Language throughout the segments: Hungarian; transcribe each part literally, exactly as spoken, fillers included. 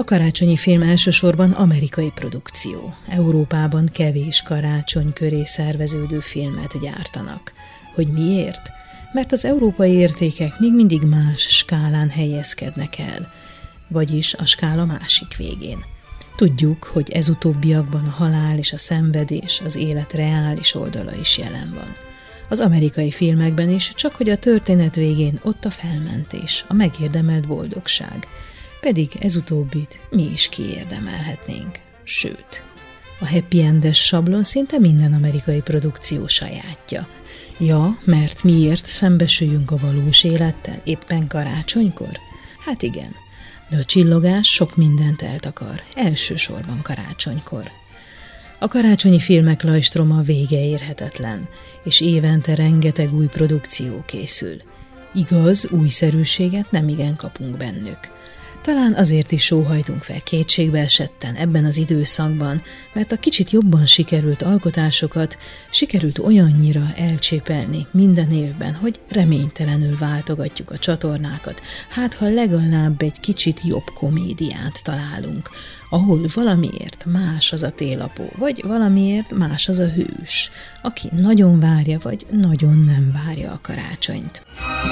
A karácsonyi film elsősorban amerikai produkció. Európában kevés karácsony köré szerveződő filmet gyártanak. Hogy miért? Mert az európai értékek még mindig más skálán helyezkednek el, vagyis a skála másik végén. Tudjuk, hogy ez utóbbiakban a halál és a szenvedés, az élet reális oldala is jelen van. Az amerikai filmekben is, csak hogy a történet végén ott a felmentés, a megérdemelt boldogság. Pedig ez utóbbit mi is kiérdemelhetnénk. Sőt, a happy endes sablon szinte minden amerikai produkció sajátja. Ja, mert miért szembesüljünk a valós élettel éppen karácsonykor? Hát igen, de a csillogás sok mindent eltakar, elsősorban karácsonykor. A karácsonyi filmek lajstroma vége érhetetlen, és évente rengeteg új produkció készül. Igaz, újszerűséget nemigen kapunk bennük. Talán azért is sóhajtunk fel kétségbe esetten ebben az időszakban, mert a kicsit jobban sikerült alkotásokat sikerült olyannyira elcsépelni minden évben, hogy reménytelenül váltogatjuk a csatornákat, hát ha legalább egy kicsit jobb komédiát találunk, ahol valamiért más az a télapó, vagy valamiért más az a hős, aki nagyon várja, vagy nagyon nem várja a karácsonyt.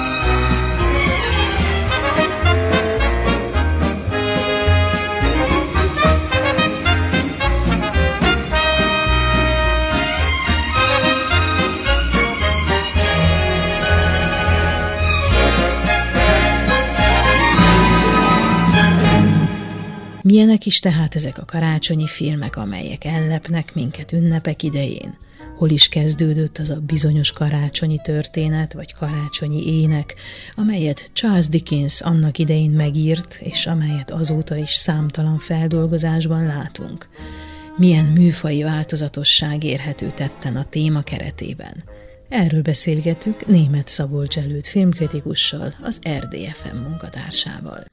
Milyenek is tehát ezek a karácsonyi filmek, amelyek ellepnek minket ünnepek idején? Hol is kezdődött az a bizonyos karácsonyi történet, vagy karácsonyi ének, amelyet Charles Dickens annak idején megírt, és amelyet azóta is számtalan feldolgozásban látunk? Milyen műfaji változatosság érhető tetten a téma keretében? Erről beszélgetünk Németh Szabolcs előtt filmkritikussal, az er dé ef em munkatársával.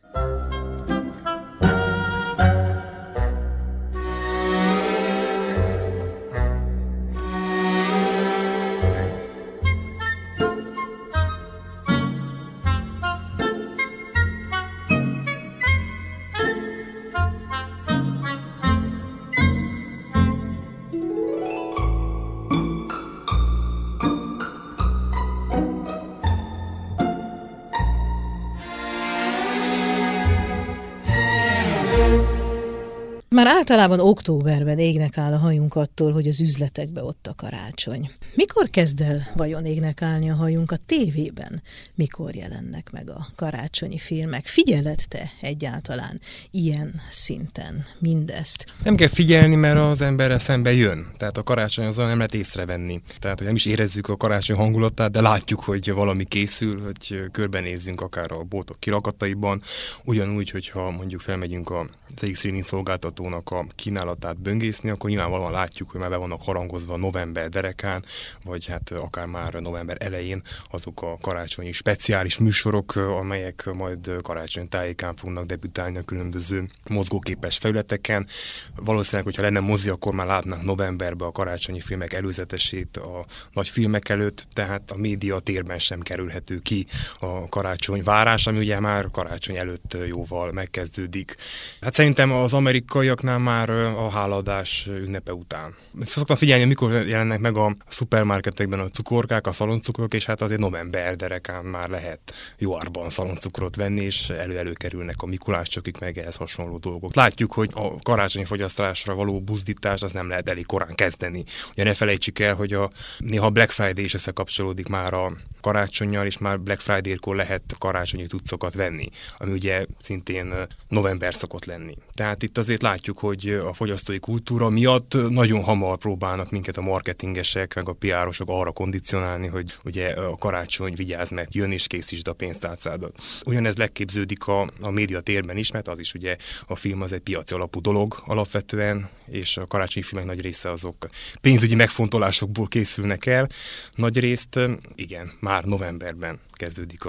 Már általában októberben égnek áll a hajunk attól, hogy az üzletekbe ott a karácsony. Mikor kezd el vajon égnek állni a hajunk a tévében? Mikor jelennek meg a karácsonyi filmek? Figyeled te egyáltalán ilyen szinten mindezt? Nem kell figyelni, mert az emberre szembe jön. Tehát a karácsony azon nem lehet észrevenni. Tehát, hogy nem is érezzük a karácsony hangulatát, de látjuk, hogy valami készül, hogy körbenézzünk akár a boltok kirakataiban. Ugyanúgy, hogyha mondjuk felmegyünk a az egyik streaming szolgáltatónak a kínálatát böngészni, akkor nyilvánvalóan látjuk, hogy már be vannak harangozva november derekán, vagy hát akár már november elején azok a karácsonyi speciális műsorok, amelyek majd karácsony tájékán fognak debütálni a különböző mozgóképes felületeken. Valószínűleg, hogyha lenne mozi, akkor már látnánk novemberben a karácsonyi filmek előzetesét a nagy filmek előtt, tehát a média térben sem kerülhető ki a karácsony várás, ami ugye már karácsony előtt jóval megkezdődik. Hát szerintem az amerikaiaknál már a hálaadás ünnepe után. Szoktam figyelni, mikor jelennek meg a szupermarketekben a cukorkák, a szaloncukrok, és hát azért november derekán már lehet jó árban szaloncukrot venni, és elő-elő kerülnek a Mikuláscsokik, meg ehhez hasonló dolgok. Látjuk, hogy a karácsonyi fogyasztásra való buzdítás az nem lehet elég korán kezdeni. Ugye ne felejtsük el, hogy a néha Black Friday is összekapcsolódik már a karácsonnyal, és már Black Friday-kor lehet karácsonyi cuccokat venni, ami ugye szintén november szokott lenni. Tehát itt azért látjuk, hogy a fogyasztói kultúra miatt nagyon hamar próbálnak minket a marketingesek, meg a pé er-osok arra kondicionálni, hogy ugye a karácsony vigyázz, mert jön és készítsd a pénztárcádat. Ugyanez legképződik a, a média térben is, mert az is ugye a film az egy piaci alapú dolog alapvetően, és a karácsonyi filmek nagy része azok pénzügyi megfontolásokból készülnek el. Nagy részt, igen, már novemberben kezdődik a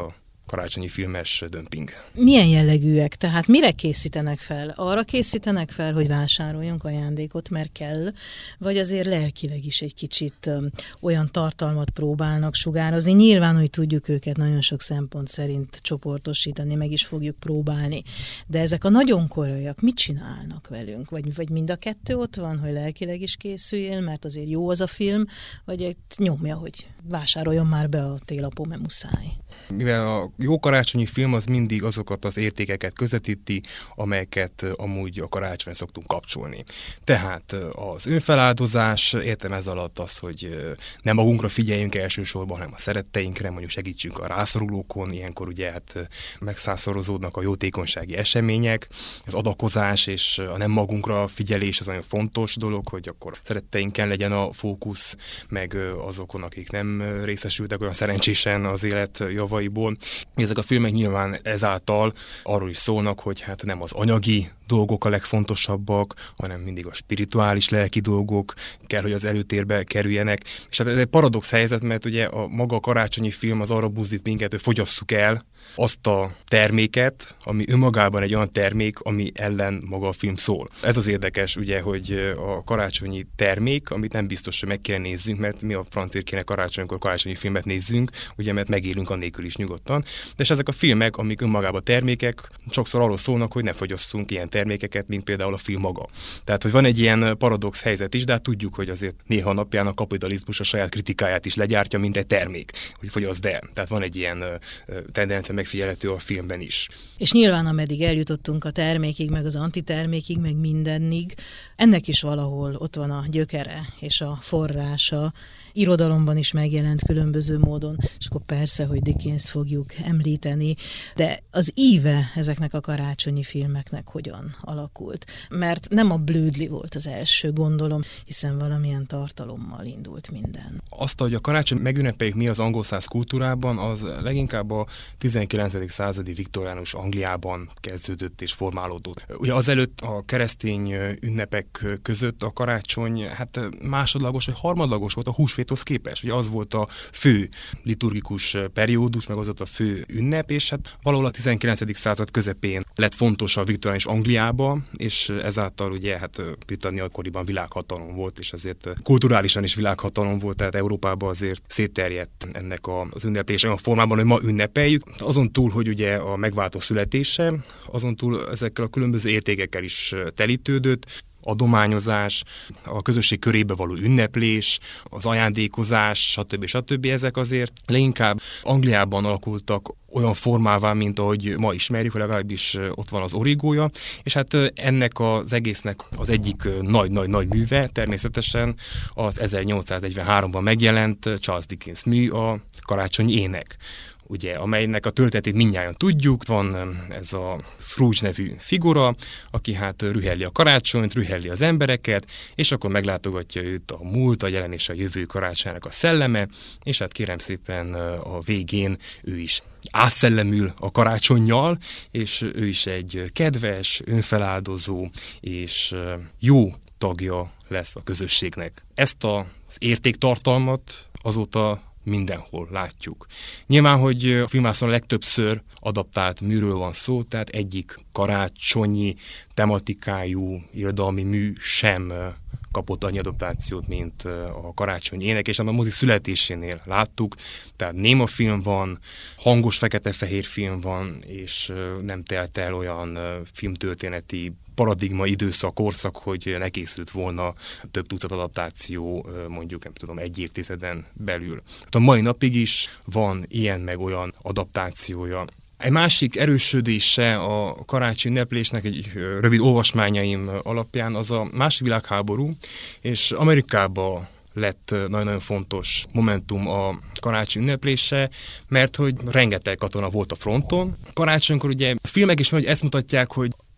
karácsonyi filmes dömping. Milyen jellegűek? Tehát mire készítenek fel? Arra készítenek fel, hogy vásároljunk ajándékot, mert kell, vagy azért lelkileg is egy kicsit um, olyan tartalmat próbálnak sugározni. Nyilván, hogy tudjuk őket nagyon sok szempont szerint csoportosítani, meg is fogjuk próbálni. De ezek a nagyon koraiak mit csinálnak velünk? Vagy, vagy mind a kettő ott van, hogy lelkileg is készüljél, mert azért jó az a film, vagy egy nyomja, hogy vásároljon már be a télapó, mert muszáj. Mivel a jó karácsonyi film az mindig azokat az értékeket közvetíti, amelyeket amúgy a karácsonyra szoktunk kapcsolni. Tehát az önfeláldozás, értem ez alatt az, hogy nem magunkra figyeljünk elsősorban, hanem a szeretteinkre, mondjuk segítsünk a rászorulókon, ilyenkor ugye hát megszázszorozódnak a jótékonysági események, az adakozás és a nem magunkra figyelés az nagyon fontos dolog, hogy akkor szeretteinken legyen a fókusz, meg azokon, akik nem részesültek olyan szerencsésen az élet javaiból. Ezek a filmek nyilván ezáltal arról is szólnak, hogy hát nem az anyagi dolgok a legfontosabbak, hanem mindig a spirituális, lelki dolgok kell, hogy az előtérbe kerüljenek. És hát ez egy paradox helyzet, mert ugye a maga a karácsonyi film az arra buzdít minket, hogy fogyasszuk el azt a terméket, ami önmagában egy olyan termék, ami ellen maga a film szól. Ez az érdekes, ugye, hogy a karácsonyi termék, amit nem biztos, hogy meg kell nézzünk, mert mi a francért kéne karácsonykor karácsonyi filmet nézzünk, ugye, mert megélünk annélkül is nyugodtan. De és ezek a filmek, amik önmagában termékek, sokszor arról szólnak, hogy ne fogyasszunk ilyen termékeket, mint például a film maga. Tehát, hogy van egy ilyen paradox helyzet is, de hát tudjuk, hogy azért néha napján a kapitalizmus a saját kritikáját is legyártja, mint egy termék, hogy fogyaszd el. Tehát van egy ilyen tendencia megfigyelhető a filmben is. És nyilván, ameddig eljutottunk a termékig, meg az antitermékig, meg mindennig, ennek is valahol ott van a gyökere és a forrása. Irodalomban is megjelent különböző módon, és akkor persze, hogy Dickenst fogjuk említeni, de az íve ezeknek a karácsonyi filmeknek hogyan alakult? Mert nem a Blödli volt az első, gondolom, hiszen valamilyen tartalommal indult minden. Azt, hogy a karácsony megünnepeljük mi az angol száz kultúrában, az leginkább a tizenkilencedik századi viktoriánus Angliában kezdődött és formálódott. Ugye azelőtt a keresztény ünnepek között a karácsony hát másodlagos vagy harmadlagos volt a húsvéthoz képest. Ugye az volt a fő liturgikus periódus, meg az volt a fő ünnep, és hát valahol a tizenkilencedik század közepén lett fontos a viktoriánus Angliába, és ezáltal ugye hát Britannia akkoriban világhatalom volt, és azért kulturálisan is világhatalom volt, tehát Európában azért szétterjedt ennek az ünneplése olyan formában, hogy ma ünnepeljük. Azon túl, hogy ugye a megváltó születése, azon túl ezekkel a különböző értékekkel is telítődött, adományozás, a közösség körébe való ünneplés, az ajándékozás, stb. stb. Ezek azért leginkább Angliában alakultak olyan formává, mint ahogy ma ismerjük, legalábbis ott van az origója, és hát ennek az egésznek az egyik nagy-nagy-nagy műve természetesen az ezernyolcszáznegyvenháromban megjelent Charles Dickens mű, a Karácsonyi ének, ugye, amelynek a történetét mindnyájan tudjuk, van ez a Scrooge nevű figura, aki hát rühelli a karácsonyt, rühelli az embereket, és akkor meglátogatja őt a múlt, a jelen és a jövő karácsonyának a szelleme, és hát kérem szépen a végén ő is átszellemül a karácsonnyal, és ő is egy kedves, önfeláldozó és jó tagja lesz a közösségnek. Ezt az értéktartalmat azóta mindenhol látjuk. Nyilván, hogy a filmvászon legtöbbször adaptált műről van szó, tehát egyik karácsonyi tematikájú irodalmi mű sem kapott annyi adaptációt, mint a Karácsonyi ének, és a mozi születésénél láttuk, tehát néma film van, hangos fekete-fehér film van, és nem telt el olyan filmtörténeti paradigma, időszak, korszak, hogy ne készült volna több tucat adaptáció, mondjuk nem tudom, egy évtizeden belül. Tehát a mai napig is van ilyen meg olyan adaptációja. Egy másik erősödése a karácsonyi ünneplésnek egy rövid olvasmányaim alapján az a második világháború, és Amerikában lett nagyon-nagyon fontos momentum a karácsony ünneplése, mert hogy rengeteg katona volt a fronton. Karácsonykor ugye a filmek is, hogy ezt mutatják, hogy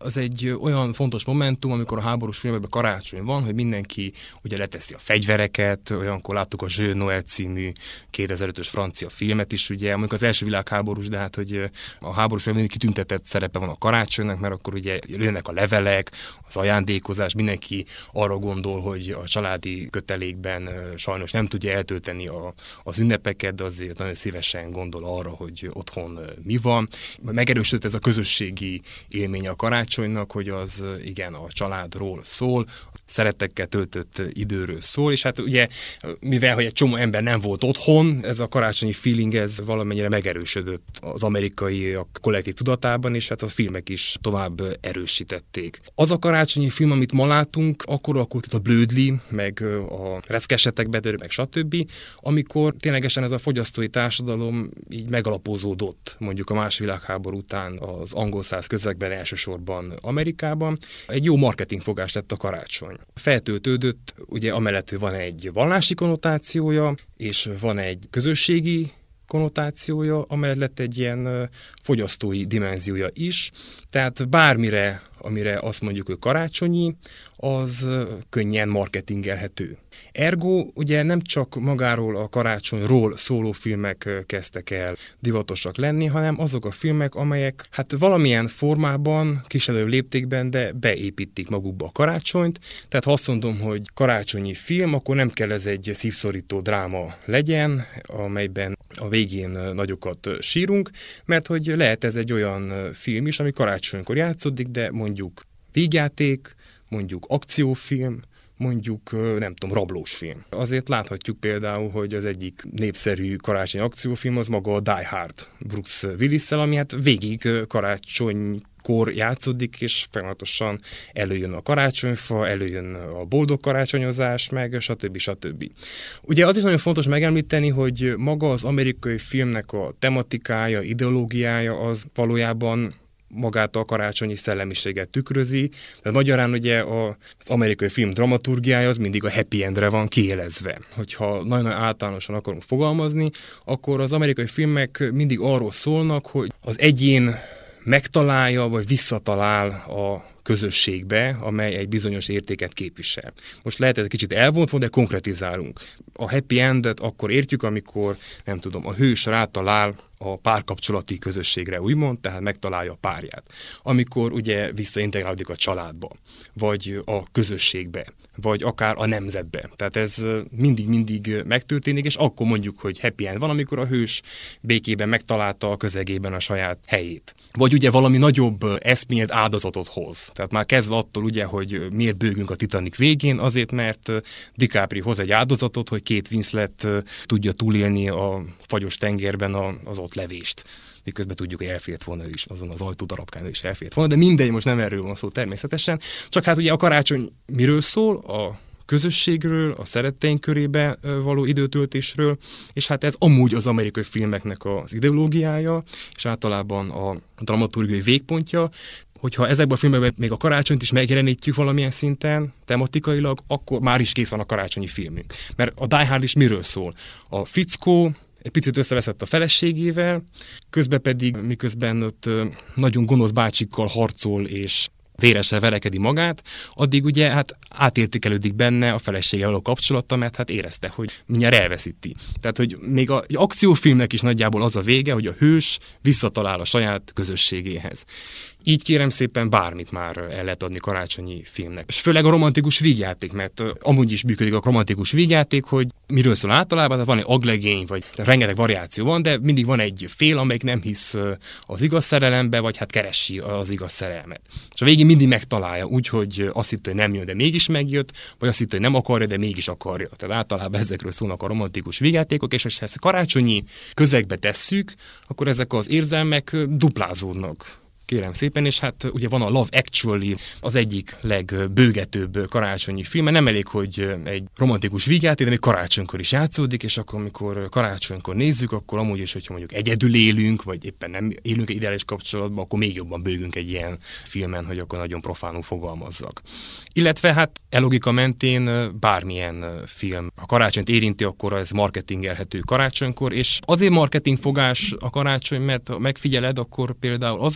az egy olyan fontos momentum, amikor a háborús filmekben karácsony van, hogy mindenki ugye leteszi a fegyvereket, olyankor láttuk a Jeux Noël című kétezer-ötös francia filmet is, ugye, amikor az első világháborús, de hát, hogy a háborús filmben kitüntetett szerepe van a karácsonynak, mert akkor ugye jönnek a levelek, az ajándékozás, mindenki arra gondol, hogy a családi kötelékben sajnos nem tudja eltölteni a, az ünnepeket, de azért nagyon szívesen gondol arra, hogy otthon mi van. Megerősödött ez a közösségi élménye a karácsonynak, hogy az igen a családról szól, szerettekkel töltött időről szól, és hát ugye, mivel hogy egy csomó ember nem volt otthon, ez a karácsonyi feeling, ez valamennyire megerősödött az amerikaiak kollektív tudatában, és hát a filmek is tovább erősítették. Az a karácsonyi film, amit ma látunk, akkor alakult itt a Blödli, meg a Reckesetek bedörő, meg stb., amikor ténylegesen ez a fogyasztói társadalom így megalapozódott, mondjuk a második világháború után az angol száz közegben, elsősorban Amerikában. Egy jó marketingfogás lett a karácsony. Feltöltődött, ugye amellett, hogy van egy vallási konnotációja, és van egy közösségi konnotációja, amellett lett egy ilyen fogyasztói dimenziója is. Tehát bármire, amire azt mondjuk, hogy karácsonyi, az könnyen marketingelhető. Ergo ugye nem csak magáról a karácsonyról szóló filmek kezdtek el divatosak lenni, hanem azok a filmek, amelyek hát valamilyen formában, kisebb léptékben, de beépítik magukba a karácsonyt. Tehát ha azt mondom, hogy karácsonyi film, akkor nem kell ez egy szívszorító dráma legyen, amelyben a végén nagyokat sírunk, mert hogy lehet ez egy olyan film is, ami karácsonykor játszódik, de mondjuk vígjáték, mondjuk akciófilm, mondjuk, nem tudom, rablós film. Azért láthatjuk például, hogy az egyik népszerű karácsonyi akciófilm az maga a Die Hard Bruce Willissel, ami hát végig karácsonykor játszódik, és folyamatosan előjön a karácsonyfa, előjön a boldog karácsonyozás, meg stb. stb. Ugye az is nagyon fontos megemlíteni, hogy maga az amerikai filmnek a tematikája, ideológiája az valójában magát a karácsonyi szellemiséget tükrözi. Tehát magyarán ugye az amerikai film dramaturgiája az mindig a happy endre van kiélezve. Hogyha nagyon általánosan akarunk fogalmazni, akkor az amerikai filmek mindig arról szólnak, hogy az egyén megtalálja, vagy visszatalál a közösségbe, amely egy bizonyos értéket képvisel. Most lehet ez egy kicsit elvontva, de konkretizálunk. A happy endet akkor értjük, amikor, nem tudom, a hős rátalál a párkapcsolati közösségre, úgymond, tehát megtalálja a párját. Amikor ugye visszaintegrálódik a családba, vagy a közösségbe, vagy akár a nemzetbe. Tehát ez mindig-mindig megtörténik, és akkor mondjuk, hogy happy end van, amikor a hős békében megtalálta a közegében a saját helyét. Vagy ugye valami nagyobb eszmélet áldozatot hoz. Tehát már kezdve attól ugye, hogy miért bőgünk a Titanic végén, azért, mert DiCaprio hoz egy áldozatot, hogy Kate Winslet tudja túlélni a fagyos tengerben az ott levést. Miközben tudjuk, hogy elfért volna ő is, azon az ajtódarabkán ő is elfért volna, de mindegy, most nem erről van szó természetesen. Csak hát ugye a karácsony miről szól? A közösségről, a szeretteink körébe való időtöltésről, és hát ez amúgy az amerikai filmeknek az ideológiája, és általában a dramaturgiai végpontja. Hogyha ezekben a filmekben még a karácsonyt is megjelenítjük valamilyen szinten, tematikailag, akkor már is kész van a karácsonyi filmünk. Mert a Die Hard is miről szól? A fickó egy picit összeveszett a feleségével, közben pedig, miközben ott nagyon gonosz bácsikkal harcol és véresen verekedi magát, addig ugye hát átértékelődik benne a feleséggel való kapcsolata, mert hát érezte, hogy mindjárt elveszíti. Tehát, hogy még az akciófilmnek is nagyjából az a vége, hogy a hős visszatalál a saját közösségéhez. Így kérem szépen bármit már el lehet adni karácsonyi filmnek. És főleg a romantikus vígjáték, mert amúgy is működik a romantikus vígjáték, hogy miről szól általában, tehát van egy aglegény, vagy rengeteg variáció van, de mindig van egy fél, amelyik nem hisz az igaz szerelembe, vagy hát keresi az igaz szerelmet. És a végén mindig megtalálja, úgyhogy azt hitt, hogy nem jön, de mégis megjött, vagy azt hitt, hogy nem akarja, de mégis akarja. Tehát általában ezekről szólnak a romantikus vígjátékok, és ha ezt karácsonyi közegbe tesszük, akkor ezek az érzelmek duplázódnak. Kérem szépen, és hát ugye van a Love Actually, az egyik legbőgetőbb karácsonyi film, mert nem elég, hogy egy romantikus vígjáték, de még karácsonykor is játszódik, és akkor, amikor karácsonykor nézzük, akkor amúgy is, hogyha mondjuk egyedül élünk, vagy éppen nem élünk egy ideális kapcsolatban, akkor még jobban bőgünk egy ilyen filmen, hogy akkor nagyon profánul fogalmazzak. Illetve hát elogika mentén bármilyen film, ha karácsonyt érinti, akkor ez marketingelhető karácsonykor, és azért marketingfogás a karácsony, mert ha megfigyeled, akkor például azok a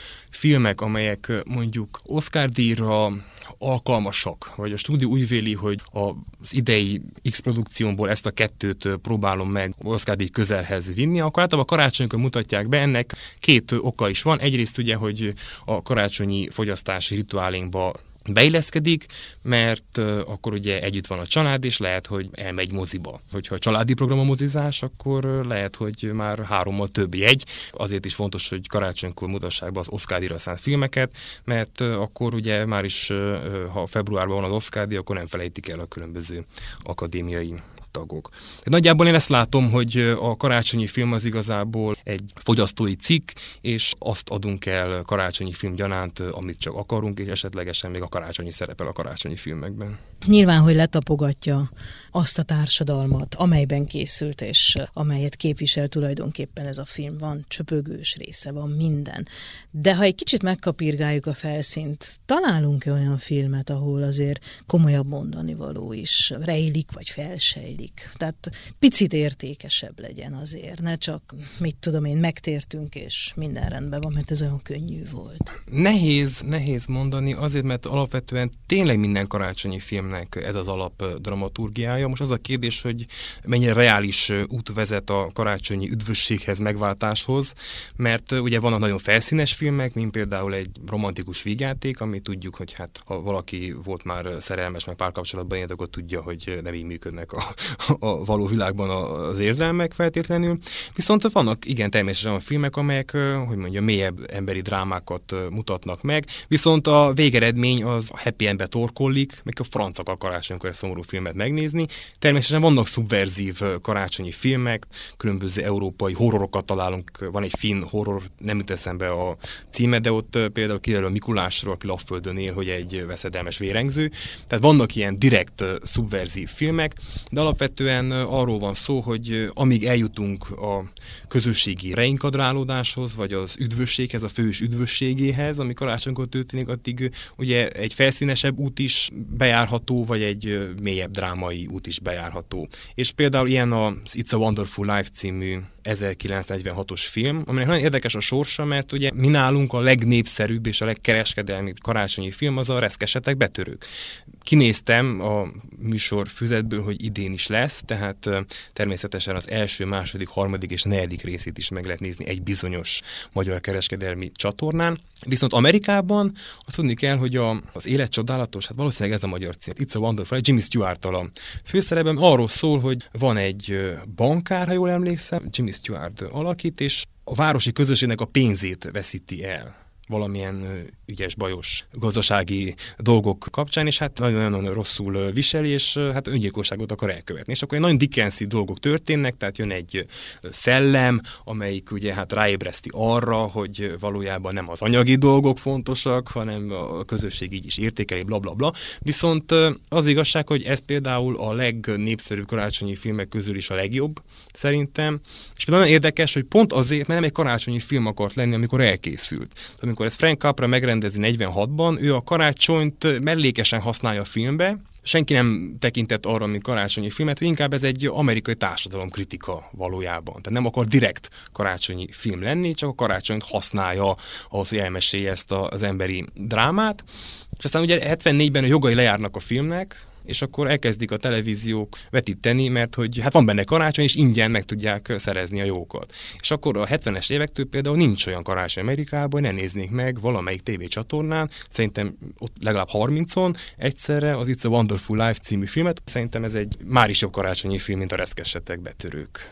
filmek, amelyek mondjuk Oscar-díjra alkalmasak, vagy a stúdió úgy véli, hogy az idei X produkciómból ezt a kettőt próbálom meg Oscar-díj közelhez vinni, akkor általában karácsonykor mutatják be. Ennek két oka is van. Egyrészt ugye, hogy a karácsonyi fogyasztási rituálénkba beilleszkedik, mert uh, akkor ugye együtt van a család, és lehet, hogy elmegy moziba. Hogyha a családi program a mozizás, akkor uh, lehet, hogy már hárommal több jegy. Azért is fontos, hogy karácsonykor mutassák be az Oscar-díjra szánt filmeket, mert uh, akkor ugye már is, uh, ha februárban van az Oscar-díj, akkor nem felejtik el a különböző akadémiai tagok. De nagyjából én ezt látom, hogy a karácsonyi film az igazából egy fogyasztói cikk, és azt adunk el karácsonyi film gyanánt, amit csak akarunk, és esetlegesen még a karácsonyi szerepel a karácsonyi filmekben. Nyilván, hogy letapogatja azt a társadalmat, amelyben készült, és amelyet képvisel tulajdonképpen ez a film. Van csöpögős része, van minden. De ha egy kicsit megkapirgáljuk a felszínt, találunk-e olyan filmet, ahol azért komolyabb mondani való is rejlik, vagy felsejlik? Tehát picit értékesebb legyen azért, ne csak, mit tudom én, megtértünk, és minden rendben van, mert ez olyan könnyű volt. Nehéz, nehéz mondani, azért, mert alapvetően tényleg minden karácsonyi filmnek ez az alap dramaturgiája. Most az a kérdés, hogy mennyire reális út vezet a karácsonyi üdvösséghez, megváltáshoz, mert ugye vannak nagyon felszínes filmek, mint például egy romantikus vígjáték, ami tudjuk, hogy hát ha valaki volt már szerelmes, meg párkapcsolatban élt, akkor tudja, hogy nem így működnek a, a való világban az érzelmek feltétlenül. Viszont vannak igen természetesen a filmek, amelyek, hogy mondjam, mélyebb emberi drámákat mutatnak meg, viszont a végeredmény az a happy endbe torkollik, meg a francak a karácsonykor egy szomorú filmet megnézni. Természetesen vannak szubverzív karácsonyi filmek, különböző európai horrorokat találunk, van egy finn horror, nem jut eszembe a címe, de ott például kiderül a Mikulásról, aki Lapföldön él, hogy egy veszedelmes vérengző. Tehát vannak ilyen direkt szubverzív filmek, de alapvetően arról van szó, hogy amíg eljutunk a közösségi reinkadrálódáshoz, vagy az üdvösséghez, a főhős üdvösségéhez, ami karácsonykor történik, addig ugye egy felszínesebb út is bejárható, vagy egy mélyebb drámai út is bejárható. És például ilyen az It's a Wonderful Life című ezerkilencszáznegyvenhatos film, aminek nagyon érdekes a sorsa, mert ugye mi nálunk a legnépszerűbb és a legkereskedelmibb karácsonyi film az a Reszkesetek betörők. Kinéztem a műsor füzetből, hogy idén is lesz, tehát természetesen az első, második, harmadik és negyedik részét is meg lehet nézni egy bizonyos magyar kereskedelmi csatornán. Viszont Amerikában azt tudni kell, hogy a, az Élet csodálatos, hát valószínűleg ez a magyar cím, It's a Wonderful, Jimmy Stewart-tal a főszerepben, arról szól, hogy van egy bankár, ha jól emlékszem, Jimmy Stewart alakít, és a városi közösségnek a pénzét veszíti el valamilyen ügyes, bajos gazdasági dolgok kapcsán, és hát nagyon-nagyon rosszul viseli, és hát öngyilkosságot akar elkövetni. És akkor egy nagyon Dickensi dolgok történnek, tehát jön egy szellem, amelyik ugye hát ráébreszti arra, hogy valójában nem az anyagi dolgok fontosak, hanem a közösség így is értékeli, blablabla. Bla, bla. Viszont az igazság, hogy ez például a legnépszerűbb karácsonyi filmek közül is a legjobb, szerintem. És például nagyon érdekes, hogy pont azért, mert nem egy karácsonyi film akart lenni, amikor elkészült. Tehát, amikor ezt Frank Capra megrendezi negyvenhatban, ő a karácsonyt mellékesen használja a filmbe, senki nem tekintett arra, mint karácsonyi filmet, hogy inkább ez egy amerikai társadalomkritika valójában. Tehát nem akar direkt karácsonyi film lenni, csak a karácsonyt használja ahhoz, hogy elmesélje ezt az emberi drámát. És aztán ugye hetvennégyben a jogai lejárnak a filmnek, és akkor elkezdik a televíziók vetíteni, mert hogy hát van benne karácsony, és ingyen meg tudják szerezni a jókat. És akkor a hetvenes évektől például nincs olyan karácsony Amerikában, hogy ne néznék meg valamelyik tévécsatornán, szerintem ott legalább harmincon egyszerre az It's a Wonderful Life című filmet. Szerintem ez egy már is jobb karácsonyi film, mint a Reszkesetek betörők.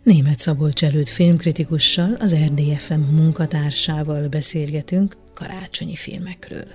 Németh Szabolcs Előd filmkritikussal, az er dé ef em munkatársával beszélgetünk karácsonyi filmekről.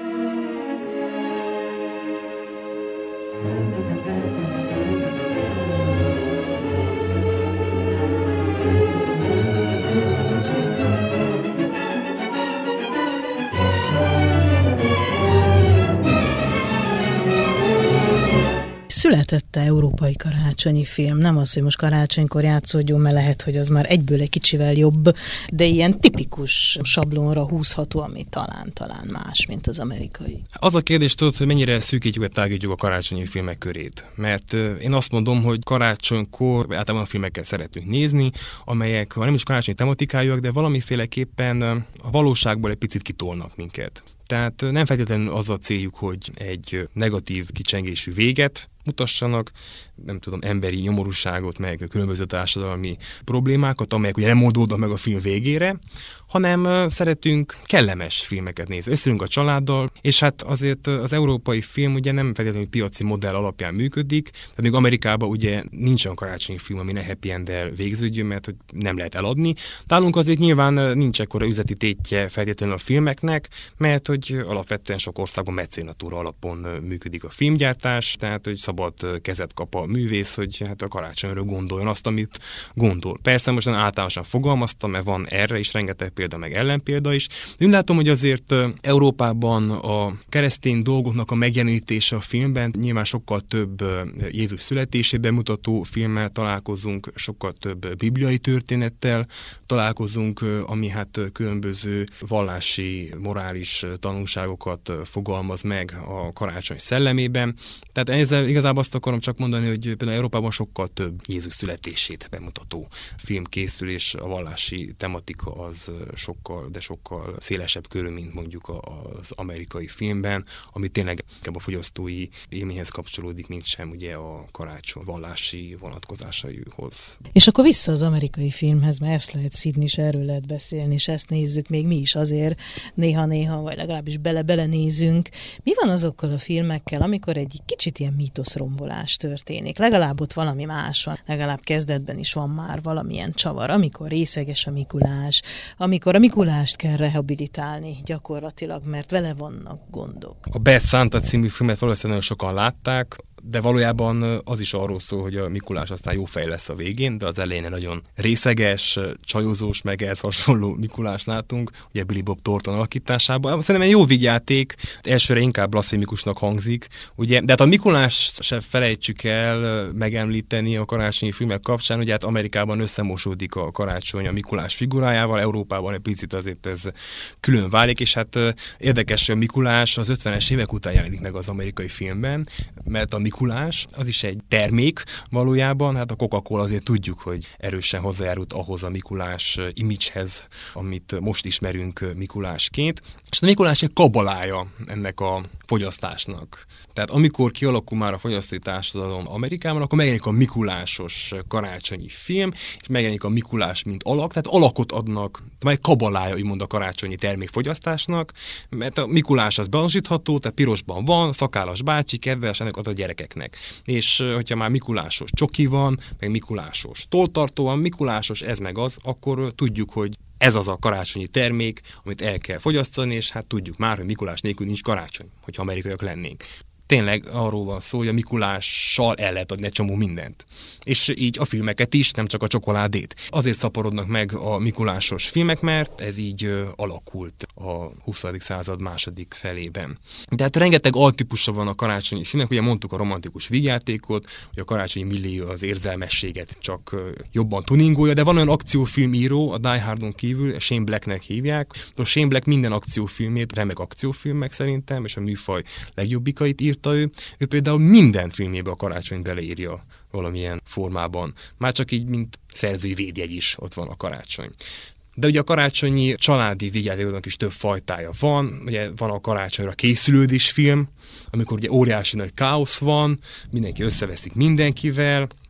Született európai karácsonyi film, nem az, hogy most karácsonykor játszódjon, mert lehet, hogy az már egyből egy kicsivel jobb, de ilyen tipikus sablonra húzható, ami talán-talán más, mint az amerikai. Az a kérdés, tudod, hogy mennyire szűkítjük vagy tágítjuk a karácsonyi filmek körét. Mert én azt mondom, hogy karácsonykor általában a filmeket szeretünk nézni, amelyek nem is karácsonyi tematikájúak, de valamiféleképpen a valóságból egy picit kitolnak minket. Tehát nem feltétlenül az a céljuk, hogy egy negatív kicsengésű véget mutassanak, nem tudom, emberi nyomorúságot, meg különböző társadalmi problémákat, amelyek ugye nem oldódnak meg a film végére, hanem szeretünk kellemes filmeket nézni. Összeülünk a családdal, és hát azért az európai film ugye nem feltétlenül piaci modell alapján működik, tehát még Amerikában ugye nincs olyan karácsonyi film, ami ne happy end-el végződjön, mert hogy nem lehet eladni. Nálunk azért nyilván nincs ekkora üzleti tétje feltétlenül a filmeknek, mert hogy alapvetően sok országban mecénatúra alapon működik a filmgyártás, tehát hogy szabad kezet kap a művész, hogy hát a karácsonyra gondoljon azt, amit gondol. Persze most általánosan fogalmaztam, mert van erre is rengeteg példa, meg ellenpélda is. Én látom, hogy azért Európában a keresztény dolgoknak a megjelenítése a filmben nyilván sokkal több Jézus születésében mutató filmmel találkozunk, sokkal több bibliai történettel találkozunk, ami hát különböző vallási, morális tanulságokat fogalmaz meg a karácsony szellemében. Tehát ezzel igazából azt akarom csak mondani, hogy például Európában sokkal több Jézus születését bemutató film készül, és a vallási tematika az sokkal, de sokkal szélesebb körül, mint mondjuk az amerikai filmben, ami tényleg inkább a fogyasztói élményhez kapcsolódik, mint sem ugye a karácsony vallási vonatkozásaihoz. És akkor vissza az amerikai filmhez, mert ezt lehet szídni, és erről lehet beszélni, és ezt nézzük még mi is azért néha-néha, vagy legalábbis bele-bele nézünk. Mi van azokkal a filmekkel, amikor egy kicsit ilyen mítoszrombolás történik? Legalább ott valami más van, legalább kezdetben is van már valamilyen csavar, amikor részeges a Mikulás, amikor a Mikulást kell rehabilitálni gyakorlatilag, mert vele vannak gondok. A Bad Santa című filmet valószínűleg sokan látták, de valójában az is arról szól, hogy a Mikulás aztán jó fej lesz a végén, de az elején nagyon részeges, csajozós, meg ehhez hasonló Mikulást látunk, ugye Billy Bob Thornton alakításában. Szerintem egy jó vigyáték, elsőre inkább blaszfémikusnak hangzik, ugye, de hát a Mikulást se felejtsük el megemlíteni a karácsonyi filmek kapcsán, ugye hát Amerikában összemosódik a karácsony a Mikulás figurájával, Európában egy picit azért ez külön válik, és hát érdekes, hogy a Mikulás az ötvenes évek után jelenik meg az amerikai filmben, mert a Mikulás, az is egy termék valójában, hát a Coca-Cola azért tudjuk, hogy erősen hozzájárult ahhoz a Mikulás imidzshez, amit most ismerünk Mikulásként. És a Mikulás egy kabalája ennek a fogyasztásnak. Tehát amikor kialakul már a fogyasztói társadalom Amerikában, akkor megjelenik a mikulásos karácsonyi film, és megjelenik a Mikulás mint alak, tehát alakot adnak, majd kabalája úgymond a karácsonyi termékfogyasztásnak, mert a Mikulás az beazonosítható, tehát pirosban van, szakállas bácsi, kedves, ennek ad a gyerekeknek. És hogyha már mikulásos csoki van, meg mikulásos toltartó van, mikulásos ez meg az, akkor tudjuk, hogy ez az a karácsonyi termék, amit el kell fogyasztani, és hát tudjuk már, hogy Mikulás nélkül nincs karácsony, hogyha amerikaiak lennénk. Tényleg arról van szó, hogy a Mikulással el lehet adni egy csomó mindent. És így a filmeket is, nem csak a csokoládét. Azért szaporodnak meg a mikulásos filmek, mert ez így ö, alakult a huszadik század második felében. De hát rengeteg altípusa van a karácsonyi filmek, ugye mondtuk a romantikus vígjátékot, hogy a karácsonyi millió az érzelmességet csak ö, jobban tuningolja, de van olyan akciófilmíró, a Die Hardon kívül, Shane Blacknek hívják. A Shane Black minden akciófilmét, remek akciófilmek szerintem, és a műfaj legjobbikait írt. Ő, ő például minden filmjébe a karácsonyt beleírja valamilyen formában. Már csak így, mint szerzői védjegy is ott van a karácsony. De ugye a karácsonyi családi vígjátékoknak is több fajtája van. Ugye van a karácsonyra készülődés film, amikor ugye óriási nagy káosz van, mindenki összeveszik mindenkivel,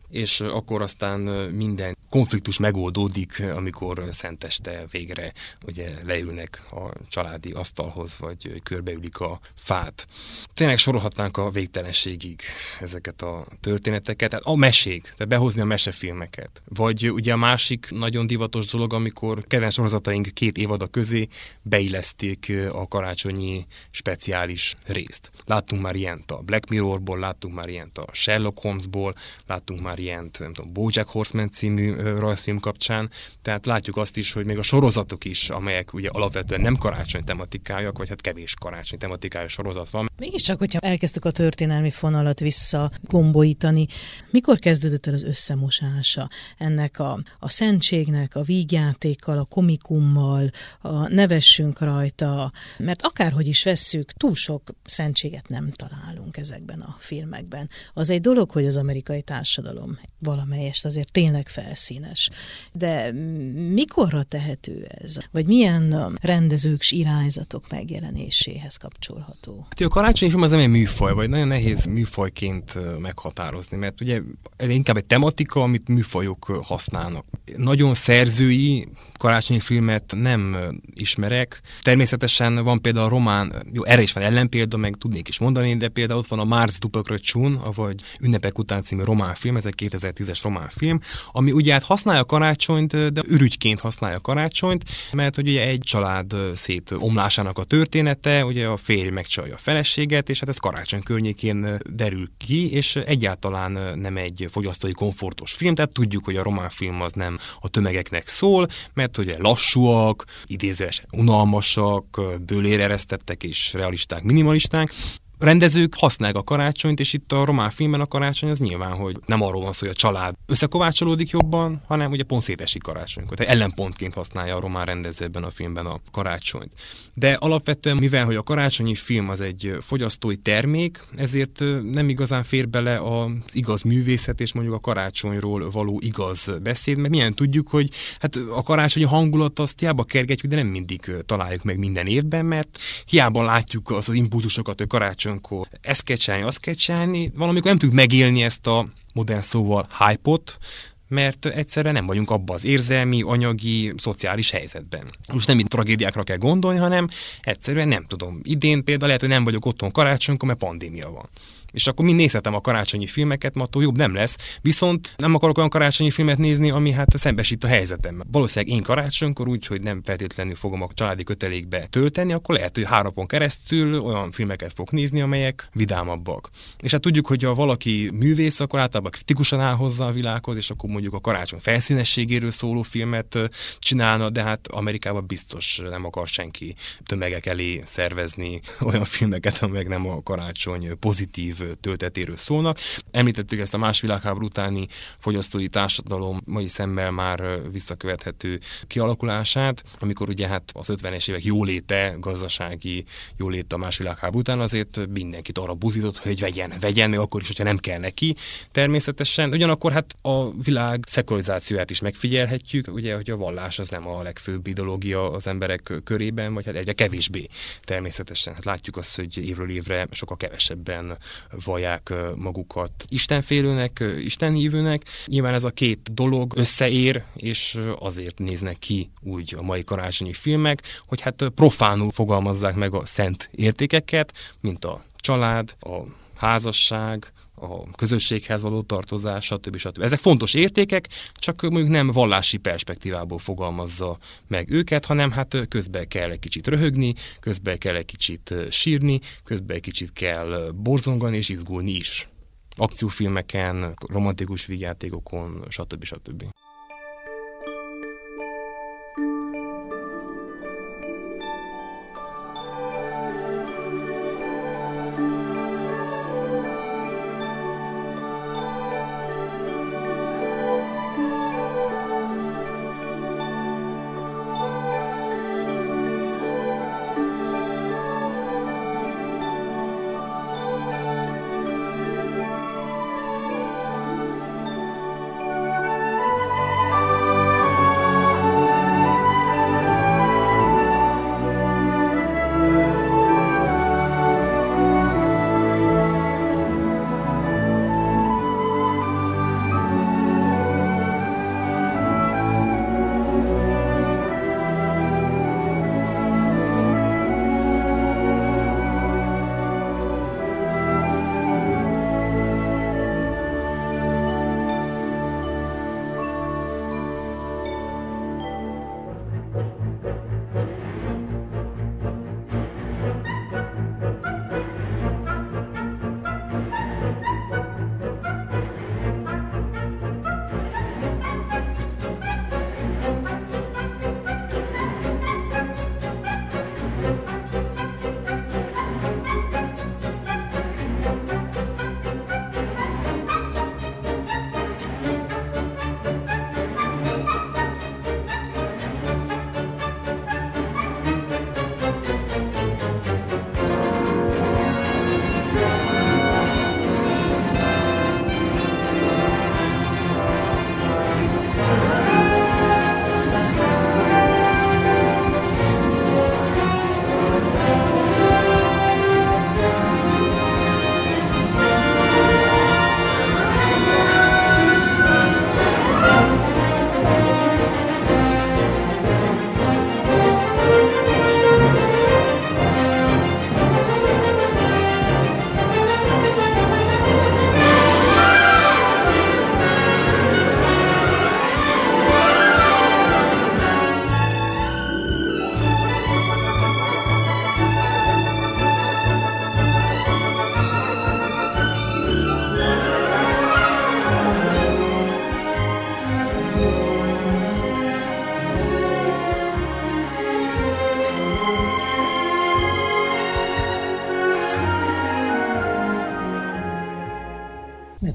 és akkor aztán minden konfliktus megoldódik, amikor szenteste végre ugye leülnek a családi asztalhoz, vagy körbeülik a fát. Tényleg sorolhatnánk a végtelenségig ezeket a történeteket, tehát a mesék, tehát behozni a mesefilmeket. Vagy ugye a másik nagyon divatos dolog, amikor kedvenc sorozataink két évada közé beilleszték a karácsonyi speciális részt. Láttunk már ilyent a Black Mirrorból, láttunk már ilyent a Sherlock Holmesból, láttunk már ilyent, nem tudom, BoJack Horseman című rajzfilm kapcsán, tehát látjuk azt is, hogy még a sorozatok is, amelyek ugye alapvetően nem karácsony tematikájak, vagy hát kevés karácsony tematikájú sorozat van. Mégiscsak, hogyha elkezdtük a történelmi fonalat visszagombolítani, mikor kezdődött el az összemosása ennek a, a szentségnek, a vígjátékkal, a komikummal, a nevessünk rajta, mert akárhogy is vesszük, túl sok szentséget nem találunk ezekben a filmekben. Az egy dolog, hogy az amerikai társadalom valamelyest azért tényleg felszínes. De mikorra tehető ez? Vagy milyen rendezők s irányzatok megjelenéséhez kapcsolható? A karácsonyi film az nem egy műfaj, vagy nagyon nehéz műfajként meghatározni, mert ugye ez inkább egy tematika, amit műfajok használnak. Nagyon szerzői karácsonyi filmet nem ismerek. Természetesen van például a román, jó, erre is van ellenpélda, meg tudnék is mondani, de például ott van a Márc după Crăciun, vagy Ünnepek után című román film, ez egy kétezer-tízes román film, ami ugye hát használja a karácsonyt, de ürügyként használja a karácsonyt, mert hogy ugye egy család szétomlásának a története, ugye a férj megcsalja a feleséget, és hát ez karácsony környékén derül ki, és egyáltalán nem egy fogyasztói komfortos film, tehát tudjuk, hogy a román film az nem a tömegeknek szól, mert ugye lassúak, idézőesen unalmasak, bőlére eresztettek és realisták, minimalisták. A rendezők használják a karácsonyt, és itt a román filmben a karácsony az nyilván, hogy nem arról van szó, hogy a család összekovácsolódik jobban, hanem ugye pont szétesik karácsonykor. Tehát ellenpontként használja a román rendező ebben a filmben a karácsonyt. De alapvetően, mivel hogy a karácsonyi film az egy fogyasztói termék, ezért nem igazán fér bele az igaz művészet és mondjuk a karácsonyról való igaz beszéd, mert milyen tudjuk, hogy hát a karácsonyi hangulat azt hiába kergetjük, de nem mindig találjuk meg minden évben, mert hiába látjuk az, az impulzusokat, hogy karácsony ezt kell csinálni, azt kell csinálni, valamikor nem tudjuk megélni ezt a modern szóval hype-ot, mert egyszerűen nem vagyunk abban az érzelmi, anyagi, szociális helyzetben. Most nem itt tragédiákra kell gondolni, hanem egyszerűen nem tudom. Idén például lehet, hogy nem vagyok otthon karácsonykor, mert pandémia van. És akkor mind nézhetem a karácsonyi filmeket, mert attól jobb nem lesz. Viszont nem akarok olyan karácsonyi filmet nézni, ami hát szembesít a helyzetemmel. Valószínűleg én karácsonykor úgy, hogy nem feltétlenül fogom a családi kötelékbe tölteni, akkor lehet, hogy három napon keresztül olyan filmeket fog nézni, amelyek vidámabbak. És hát tudjuk, hogy ha valaki művész, akkor általában kritikusan áll hozzá a világhoz, és akkor mondjuk a karácsony felszínességéről szóló filmet csinálna, de hát Amerikában biztos nem akar senki tömegek elé szervezni olyan filmeket, amelyek nem a karácsony pozitív töltetéről szólnak. Említettük ezt a más világháború utáni fogyasztói társadalom mai szemmel már visszakövethető kialakulását, amikor ugye hát az ötvenes évek jóléte, gazdasági jólét a más világháború után azért mindenkit arra buzított, hogy vegyen, vegyen, még akkor is, hogyha nem kell neki. Természetesen, ugyanakkor hát a világ szekularizációját is megfigyelhetjük, ugye, hogy a vallás az nem a legfőbb ideológia az emberek körében, vagy hát egyre kevésbé. Természetesen hát látjuk azt, hogy évről évre sokkal kevesebben vallják magukat istenfélőnek, istenhívőnek. Nyilván ez a két dolog összeér, és azért néznek ki úgy a mai karácsonyi filmek, hogy hát profánul fogalmazzák meg a szent értékeket, mint a család, a házasság, a közösséghez való tartozás, stb. stb. Ezek fontos értékek, csak mondjuk nem vallási perspektívából fogalmazza meg őket, hanem hát közben kell egy kicsit röhögni, közben kell egy kicsit sírni, közben egy kicsit kell borzongani és izgulni is. Akciófilmeken, romantikus vígjátékokon, stb. stb.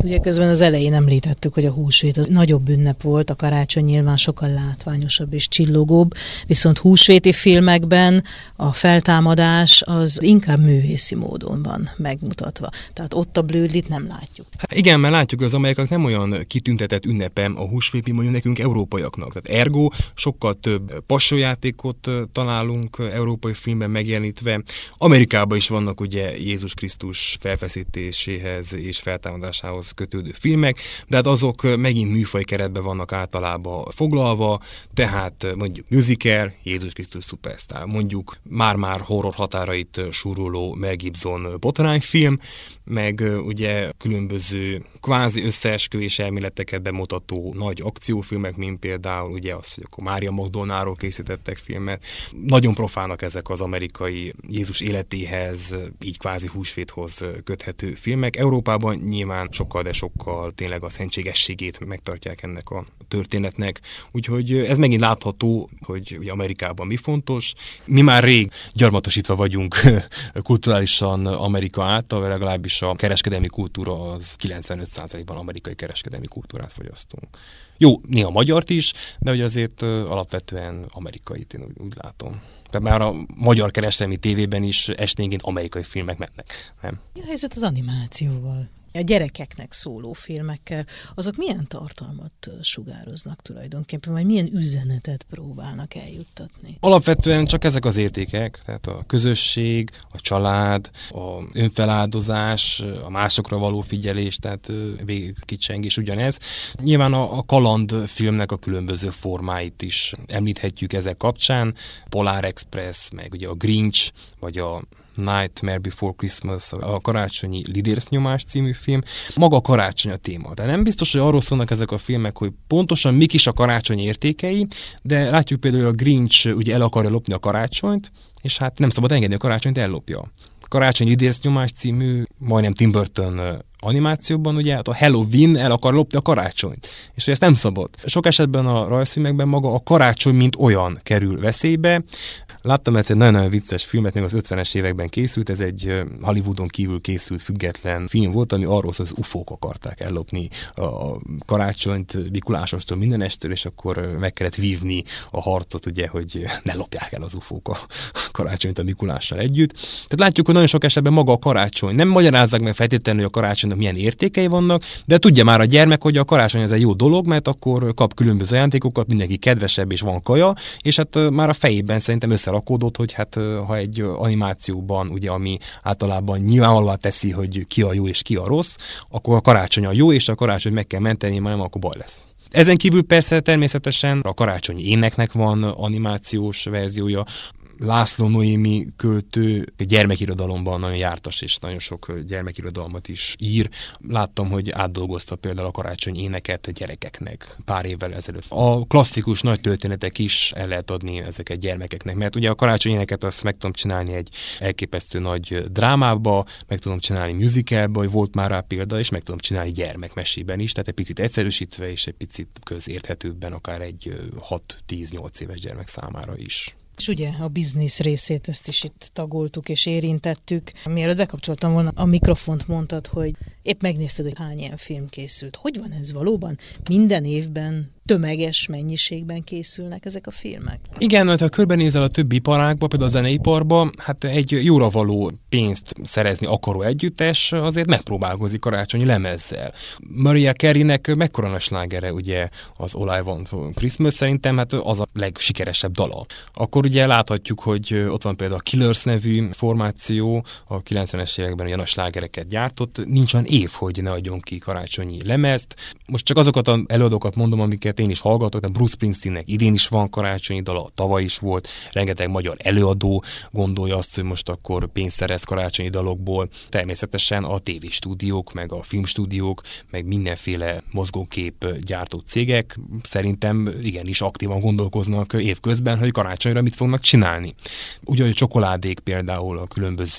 Ugye közben az elején említettük, hogy a húsvét az nagyobb ünnep volt, a karácsony nyilván sokkal látványosabb és csillogóbb, viszont húsvéti filmekben a feltámadás az inkább művészi módon van megmutatva. Tehát ott a blödlit nem látjuk. Hát igen, mert látjuk, hogy az amerikaiak nem olyan kitüntetett ünnepem a húsvét, mint mondjuk nekünk európaiaknak. Tehát ergo sokkal több passionjátékot találunk európai filmben megjelenítve. Amerikában is vannak ugye Jézus Krisztus felfeszítéséhez és feltámadásához kötődő filmek, de hát azok megint műfaj keretben vannak általában foglalva, tehát mondjuk musical, Jézus Krisztus Superstar, mondjuk már-már horror határait súroló Mel Gibson botrányfilm, meg ugye különböző kvázi összeesküvés elméleteket bemutató nagy akciófilmek, mint például ugye az, hogy akkor Mária Magdolnáról készítettek filmet. Nagyon profának ezek az amerikai Jézus életéhez, így kvázi húsvéthoz köthető filmek. Európában nyilván sokkal, de sokkal tényleg a szentségességét megtartják ennek a történetnek. Úgyhogy ez megint látható, hogy ugye Amerikában mi fontos. Mi már rég gyarmatosítva vagyunk kulturálisan Amerika által, vagy legalábbis a kereskedelmi kultúra az kilencvenöt százalékban amerikai kereskedelmi kultúrát fogyasztunk. Jó, néha magyart is, de hogy azért alapvetően amerikait én úgy, úgy látom. Tehát már a magyar kereskedelmi tévében is esténként amerikai filmek mennek, nem? Mi a helyzet az animációval? A gyerekeknek szóló filmekkel, azok milyen tartalmat sugároznak tulajdonképpen, vagy milyen üzenetet próbálnak eljuttatni? Alapvetően csak ezek az értékek, tehát a közösség, a család, a önfeláldozás, a másokra való figyelés, tehát végigkicsengés ugyanez. Nyilván a, a kalandfilmnek a különböző formáit is említhetjük ezek kapcsán, Polar Express, meg ugye a Grinch, vagy a Nightmare Before Christmas, a karácsonyi lidércnyomás című film. Maga a karácsony a téma. De nem biztos, hogy arról szólnak ezek a filmek, hogy pontosan mik is a karácsony értékei, de látjuk például, hogy a Grinch ugye el akarja lopni a karácsonyt, és hát nem szabad engedni, a karácsonyt ellopja. Karácsonyi lidércnyomás című, majdnem Tim Burton animációban ugye hát a Halloween el akar lopni a karácsonyt. És hogy ezt nem szabad. Sok esetben a rajzfilmekben maga a karácsony mint olyan kerül veszélybe. Láttam egyszer egy nagyon-nagyon vicces filmet, még az ötvenes években készült, ez egy Hollywoodon kívül készült független film volt, ami arról szól, hogy az ufók akarták ellopni a karácsonyt Mikulásostól, mindenestől, és akkor meg kellett vívni a harcot, ugye, hogy ne lopják el az ufók a karácsonyt a Mikulással együtt. Tehát látjuk, hogy nagyon sok esetben maga a karácsony. Nem magyarázzák meg feltétlenül, hogy a karácsonynak milyen értékei vannak, de tudja már a gyermek, hogy a karácsony ez egy jó dolog, mert akkor kap különböző ajándékokat, mindenki kedvesebb és van kaja, és hát már a fejében szerintem összerakódott, hogy hát ha egy animációban, ugye, ami általában nyilvánvalóan teszi, hogy ki a jó és ki a rossz, akkor a karácsony a jó, és a karácsony meg kell menteni, mert nem, akkor baj lesz. Ezen kívül persze természetesen a karácsonyi éneknek van animációs verziója. László Noémi költő gyermekirodalomban nagyon jártas, és nagyon sok gyermekirodalmat is ír. Láttam, hogy átdolgozta például a karácsony éneket gyerekeknek pár évvel ezelőtt. A klasszikus nagy történetek is el lehet adni ezeket gyermekeknek, mert ugye a karácsony éneket azt meg tudom csinálni egy elképesztő nagy drámába, meg tudom csinálni musicalba, hogy volt már rá példa, és meg tudom csinálni gyermekmesében is, tehát egy picit egyszerűsítve, és egy picit közérthetőbben, akár egy hat-tíz-nyolc éves gyermek számára is. És ugye a biznisz részét, ezt is itt tagoltuk és érintettük. Mielőtt bekapcsoltam volna, a mikrofont mondtad, hogy épp megnézted, hogy hány ilyen film készült. Hogy van ez valóban? Minden évben tömeges mennyiségben készülnek ezek a filmek? Igen, mert ha körbenézel a többi iparágba, például a zeneiparba, hát egy jóra való pénzt szerezni akaró együttes azért megpróbálkozik karácsonyi lemezzel. Mariah Careynek mekkora nagy slágere ugye az All I Want for Christmas, szerintem hát az a legsikeresebb dala. Akkor ugye láthatjuk, hogy ott van például a Killers nevű formáció, a kilencvenes években ugye nagy slágereket gyártott, nincs olyan év, hogy ne adjon ki karácsonyi lemezt. Most csak azokat az előadókat mondom, amiket én is hallgatok, de Bruce Springsteennek idén is van karácsonyi dala, tavaly is volt, rengeteg magyar előadó gondolja azt, hogy most akkor pénzt szerez karácsonyi dalokból. Természetesen a tévéstúdiók, meg a filmstúdiók, meg mindenféle mozgókép gyártó cégek szerintem igenis aktívan gondolkoznak évközben, hogy karácsonyra mit fognak csinálni. Ugyanúgy csokoládék például a különböző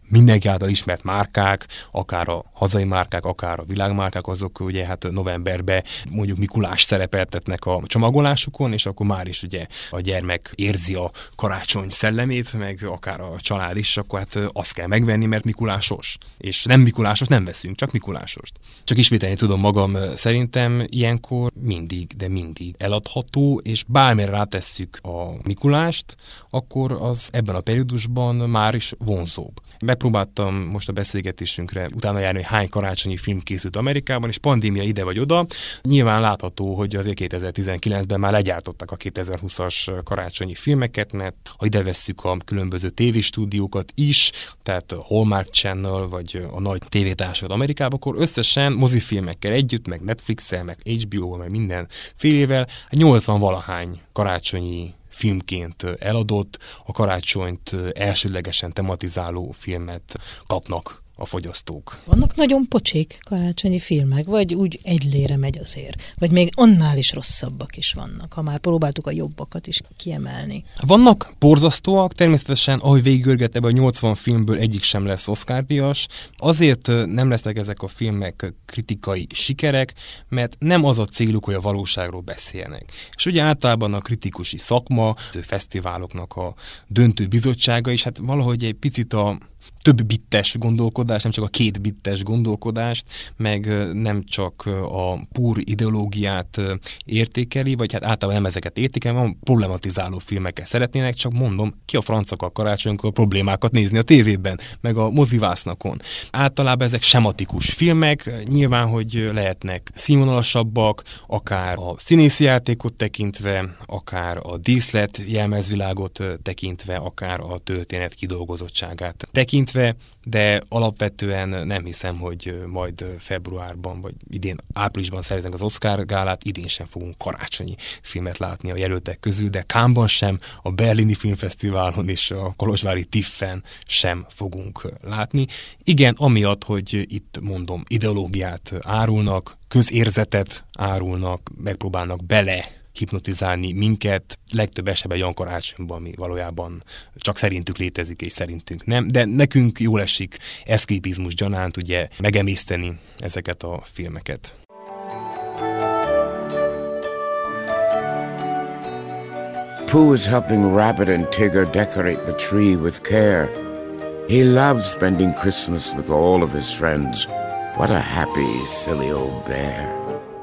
mindenki által ismert márkák, akár a hazai márkák, akár a világmárkák, azok ugye hát novemberben mondjuk Mikulás szerepeltetnek a csomagolásukon, és akkor már is ugye a gyermek érzi a karácsony szellemét, meg akár a család is, akkor hát azt kell megvenni, mert Mikulásos. És nem Mikulásos nem veszünk, csak Mikulásost. Csak ismételni tudom magam, szerintem ilyenkor mindig, de mindig eladható, és bármire rátesszük a Mikulást, akkor az ebben a periódusban már is vonzóbb. Megpróbáltam most a beszélgetésünkre utána járni, hogy hány karácsonyi film készült Amerikában, és pandémia ide vagy oda. Nyilván látható, hogy azért kétezer-tizenkilencben már legyártottak a kétezer-húszas karácsonyi filmeket, mert ha ide vesszük a különböző tévéstúdiókat is, tehát a Hallmark Channel, vagy a nagy tévétársakat Amerikában, akkor összesen mozifilmekkel együtt, meg Netflix-el, meg há bé ó-val, meg minden félével nyolcvan valahány karácsonyi filmként eladott, a karácsonyt elsődlegesen tematizáló filmet kapnak a fogyasztók. Vannak nagyon pocsék karácsonyi filmek, vagy úgy egylére megy azért? Vagy még annál is rosszabbak is vannak, ha már próbáltuk a jobbakat is kiemelni? Vannak borzasztóak, természetesen, ahogy végigörget ebből a nyolcvan filmből egyik sem lesz Oscar-díjas. Azért nem lesznek ezek a filmek kritikai sikerek, mert nem az a céluk, hogy a valóságról beszéljenek. És ugye általában a kritikusi szakma, a fesztiváloknak a döntő bizottsága is, hát valahogy egy picit a több bittes gondolkodás, nem csak a két bittes gondolkodást, meg nem csak a púr ideológiát értékeli, vagy hát általában nem ezeket értékeli, hanem problematizáló filmeket szeretnének, csak mondom, ki a francok a karácsonykor a problémákat nézni a tévében, meg a mozivásznakon. Általában ezek sematikus filmek, nyilván, hogy lehetnek színvonalasabbak, akár a színészi játékot tekintve, akár a díszlet jelmezvilágot tekintve, akár a történet kidolgozottságát tekintve, de alapvetően nem hiszem, hogy majd februárban, vagy idén áprilisban szervezünk az Oscar gálát, idén sem fogunk karácsonyi filmet látni a jelöltek közül, de Cannesban sem, a Berlini Filmfesztiválon és a kolozsvári tiffen sem fogunk látni. Igen, amiatt, hogy itt mondom, ideológiát árulnak, közérzetet árulnak, megpróbálnak bele hipnotizálni minket, legtöbb esetben olyan karácsonyban, ami valójában csak szerintük létezik, és szerintünk nem, de nekünk jól esik eszképizmus gyanánt ugye megemészteni ezeket a filmeket. Pooh is helping Rabbit and Tigger decorate the tree with care. He loves spending Christmas with all of his friends. What a happy, silly old bear.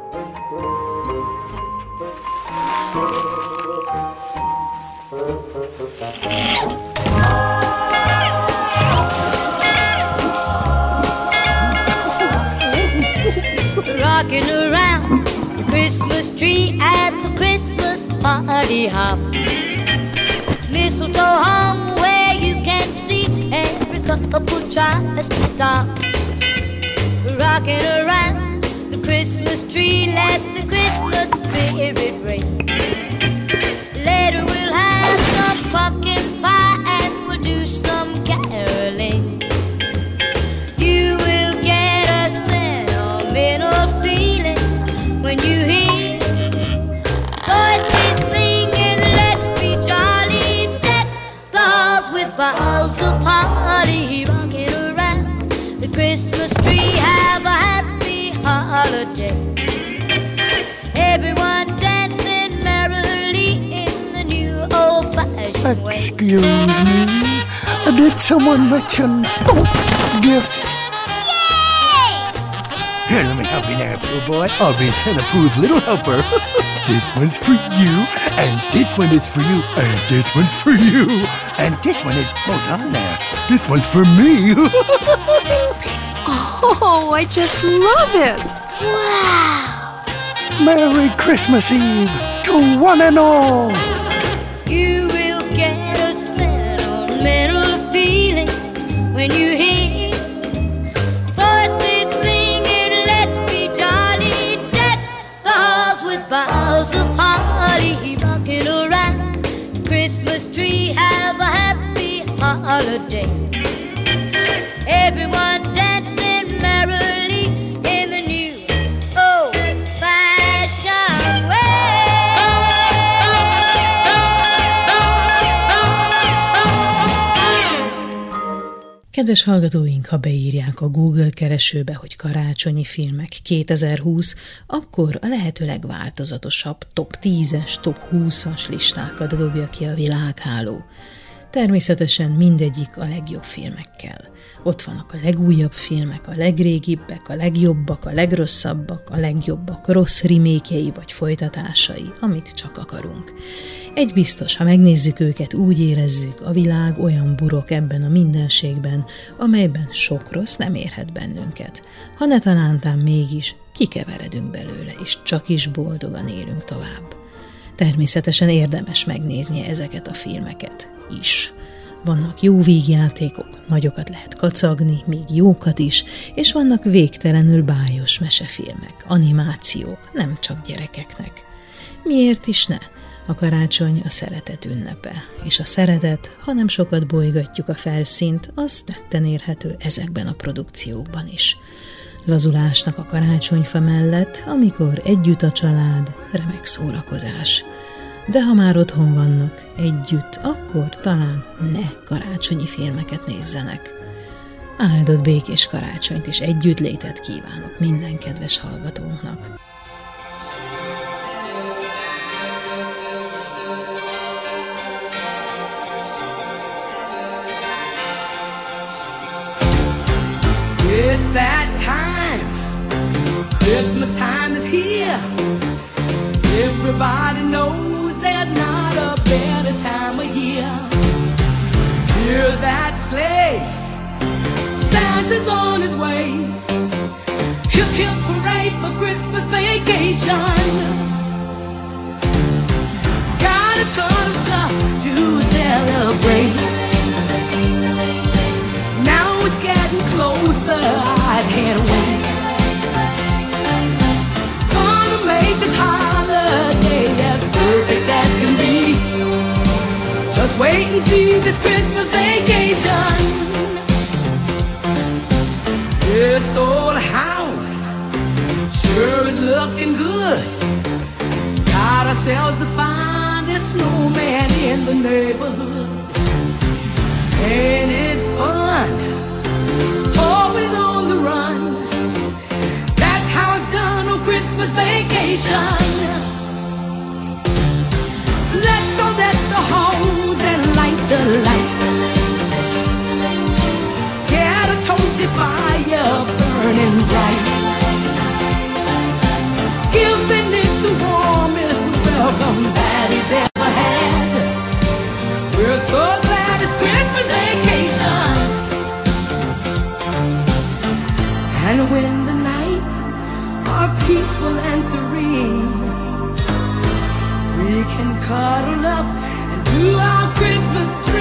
Rocking around the Christmas tree at the Christmas party hop. Mistletoe hung where you can see every couple tries to stop. Rocking around the Christmas tree, let the Christmas spirit ring. Later we'll have some pumpkin pie and we'll do some caroling. You will get a sentimental feeling when you hear voices singing, let's be jolly, deck the halls with boughs of holly. Rocking around the Christmas tree, have a happy holiday. Everyone dancing merrily in the new old-fashioned way. Excuse me, did someone mention oh, gifts? Here, let me help you now, Pooh boy. I'll be Santa Pooh's little helper. This one's for you, and this one is for you, and this one's for you, and this one is, hold on there, this one's for me. Oh, I just love it. Wow! Merry Christmas Eve to one and all. You will get a sentimental feeling when you hear voices singing, let's be jolly, deck the halls with boughs of holly. Rocking around the Christmas tree, have a happy holiday. Everyone dancing merrily in the new old-fashioned way. Kedves hallgatóink, ha beírják a Google keresőbe, hogy karácsonyi filmek kétezer-húsz, akkor a lehető legváltozatosabb top tízes, top húszas listákat dobja ki a világháló. Természetesen mindegyik a legjobb filmekkel. Ott vannak a legújabb filmek, a legrégibbek, a legjobbak, a legrosszabbak, a legjobbak rossz remékjei vagy folytatásai, amit csak akarunk. Egy biztos, ha megnézzük őket, úgy érezzük, a világ olyan burok ebben a mindenségben, amelyben sok rossz nem érhet bennünket. Ha ne talántán mégis, kikeveredünk belőle, és csak is boldogan élünk tovább. Természetesen érdemes megnézni ezeket a filmeket is. Vannak jó vígjátékok, nagyokat lehet kacagni, még jókat is, és vannak végtelenül bájos mesefilmek, animációk, nem csak gyerekeknek. Miért is ne? A karácsony a szeretet ünnepe, és a szeretet, ha nem sokat bolygatjuk a felszínt, az tetten érhető ezekben a produkciókban is. Lazulásnak a karácsonyfa mellett, amikor együtt a család, remek szórakozás. De ha már otthon vannak együtt, akkor talán ne karácsonyi filmeket nézzenek. Áldott békés karácsonyt és együttlétet kívánok minden kedves hallgatónknak. It's that time, Christmas time is here. Everybody knows there's not a better time of year. Hear that sleigh, Santa's on his way. Hip hip hooray for Christmas vacation. Got a ton of stuff to celebrate. Now it's getting closer, I can't wait. Gonna make this holiday as perfect as can be. Just wait and see this Christmas vacation. This old house sure is looking good. Got ourselves the finest snowman in the neighborhood. Ain't it fun? Always on the run. That's how it's done on Christmas vacation. Let's all let the hose and light the lights. Get a toasty fire burning bright. Give Saint Nick the warmest welcome that he's ever had. We're so glad it's Christmas vacation. And when the nights are peaceful and serene, we can cuddle up and do our Christmas dream.